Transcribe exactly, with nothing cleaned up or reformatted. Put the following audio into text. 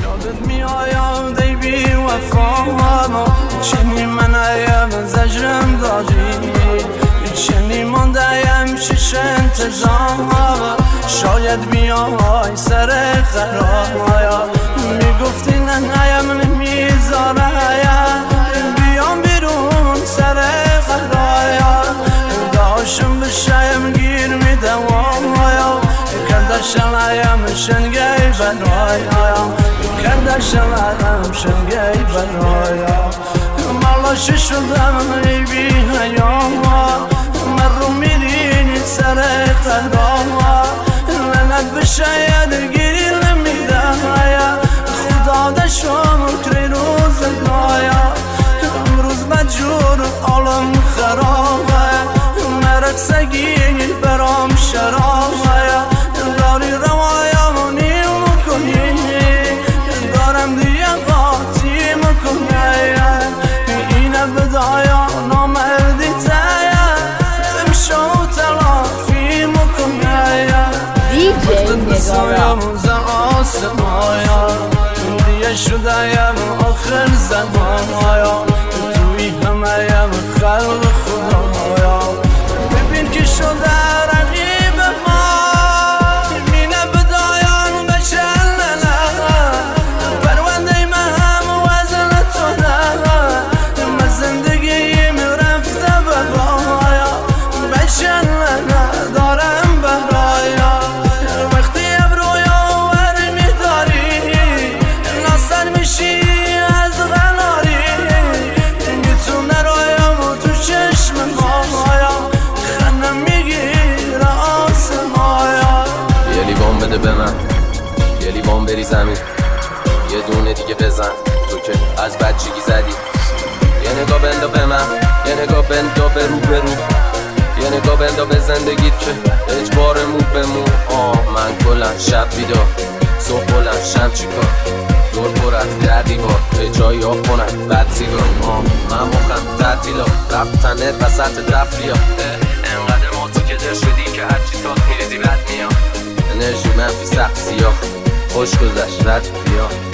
یادت میآید ای بی وفا چنین من ایم زجرم دادی چنین مانده‌ام شش انتظار شاید بیای سر قرار میگفتی نه نیم نمیذاره بیام بیرون سر قرار داشم بشم گیر میدم کردشم ایم شنگی برایم کردشم ایم شنگی برایم مالش شدم ای بی حیام من رو میرینی سر قدام لنت بشاید گیری نمیدم خدا دشم کری روز دایا امروز مجور عالم خرابه مرد سگینی برام شرابه داری روایمونی مکنی دارم دیگه قاطی مکنی اینه بدایا نامردی تایا امشو تلافی مکنی دی جی نگارا دیگه شدهیم آخر زمانایا توی همهیم خلق خدایا ببین که شده رقیب ما مینه بدایان بشلنه پرونده من وزن تو نه من زندگیم رفته ببایا بشلنه دارم برایا وقتی ابرویا ور میداری ناصر میشی از غناری میتونه رایم و تو چشم مایا خنم میگیره آسمایا یه لیوان بده به من یه لیوان بری زمین یه دونه دیگه بزن تو که از بچگی زدی یه نگاه بندا به من یه نگاه بندا به رو به رو یه نگاه بندا به زندگیت که اجبار مو به مو آه من کلن شب بیدار صبح بلند شم چیکار دور پر از در دیوار به جایی آب کنن بد سیگار آه من مخم تعطیلا رفتنت وسط رفلیا انقدر ماتی که در شدی که هرچی تاک میریزی بد میاد انرژی منفی سخت سیاه خوش گذشت رد بیا